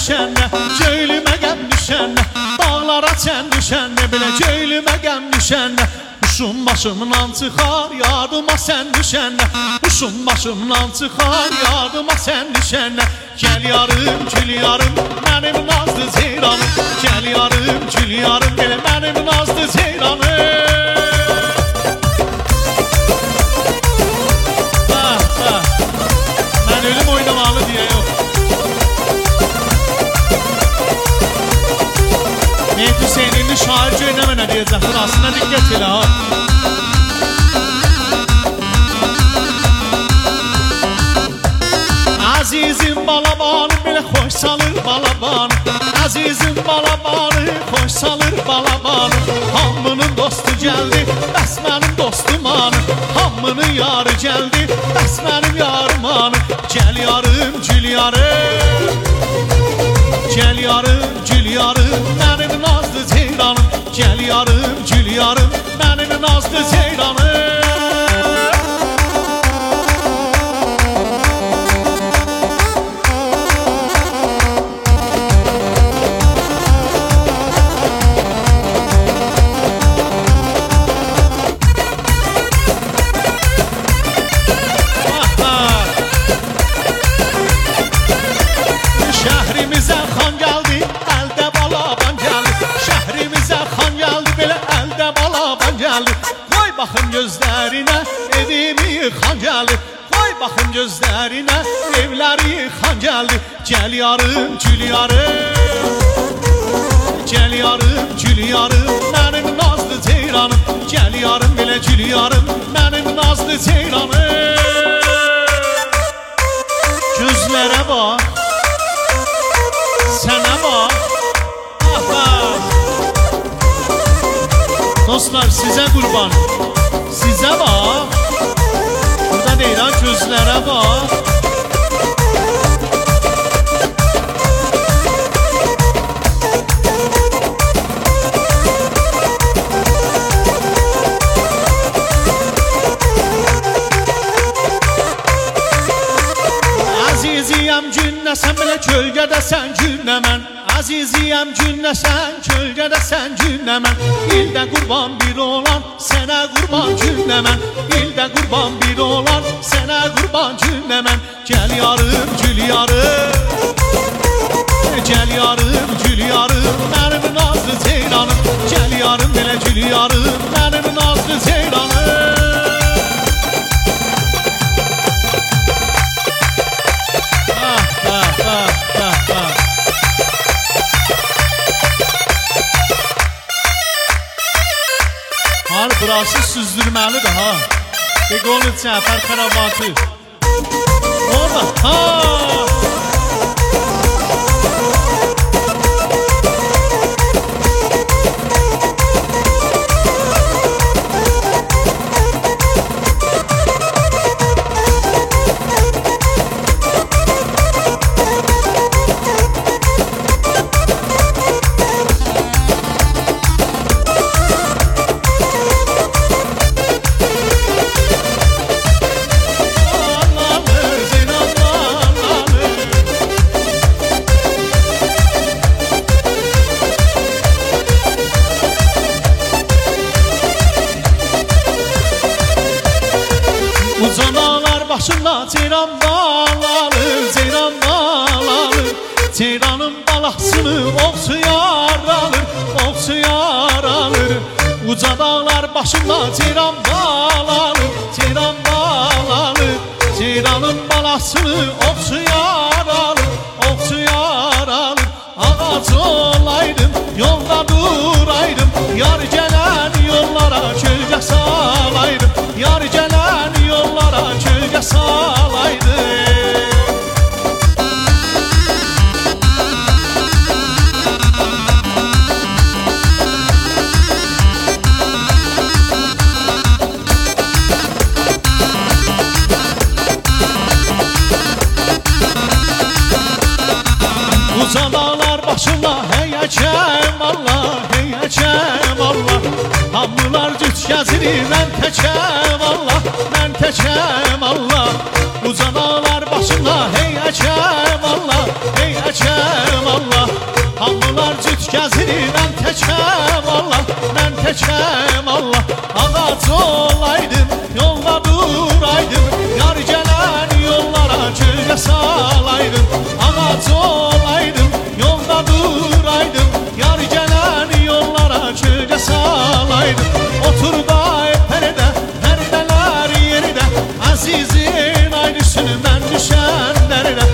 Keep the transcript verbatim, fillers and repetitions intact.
düşənə, göylümə qəm düşənə, dağlara çən düşənə, belə göylümə qəm düşənə. Uşum başımdan çıxar, yardıma sən düşənə, uşum başımdan çıxar, yardıma sən düşənə. Gəl yarım, gül yarım, mənim nazlı ceyranım, gəl yarım, gül yarım, belə mənim nazlı ceyranım. Mən ölüm oynamalı deyə yox. Mehdi Hüseyninli şair göynəmənə deyəcək, burasına diqqət elə ha. Azizim balabanı belə xoş salır balabanı, Azizim balabanı xoş salır balabanı. Hamının dostu gəldi, bəs mənim dostum anı, hamının yarı gəldi, bəs mənim yarım anı. Gəl yarım, gül yarım, gəl yarım, gül yarım, mənim nazlı ceyranım. Gəl yarım, gül yarım, mənim nazlı ceyranım. Şəhrimizə xan gəldi, əldə balaban gəldi, şəhrimizə xan gəldi, belə əldə balaban gəldi. Qoy baxın gözlərinə, evimi yıxan gəldi, qoy baxın gözlərinə, evləri yıxan gəldi. Gəl yarım, gül yarım, gəl yarım, gül yarım, mənim nazlı ceyranım. Gəl yarım, belə gül yarım, mənim nazlı ceyranım. Gözlərə bax, sənə bax, dostlar sizə qurban, sizə bax. Burada deyirəm, gözlərə bax. Aziziyəm günnəsən, belə kölgədəsən günnə mən. Aziziyəm günnəsən, kölgədəsən günnə mən. İldə qurban bir olan, sənə qurban günnə mən. İldə qurban bir olan, sənə qurban günnə mən. Gəl yarım, gül yarım, gəl yarım, gül yarım, mənim nazlı ceyranım. Gəl yarım, belə gül yarım, mənim nazlı ceyranım. Burası süzdürməlidir ha. Beqolu Cəfər Xərabatı. Orada ha. Başında ceyran bağlanır, ceyran bağlanır. Ceyranın balasını oxçu yar alır, oxçu yar alır. Uca dağlar başında ceyran bağlanır, ceyran bağlanır. Ceyranın balasını oxçu yar alır, oxçu yar alır. Ağac olaydım, yolda duraydım, yar gələn yollara kölgə salaydım, yar gələn yollara kölgə salaydım. Uca dağlar başında heyəcəm Allah, heyəcəm Allah. Hamılar cüt gəzirir, mən təkəm Allah, mən təkəm Allah. Uca dağlar başında heyəcəm Allah, heyəcəm Allah. təkəm Allah. Ağac olaydım, yolda duraydım, yar gələn yollara cürə salaydım. Ağac olaydım, yolda duraydım, yar gələn yollara cürə salaydım. Otur da pərdə, pərdələr yerdə, əzizin ayrısını mən düşən dərdə.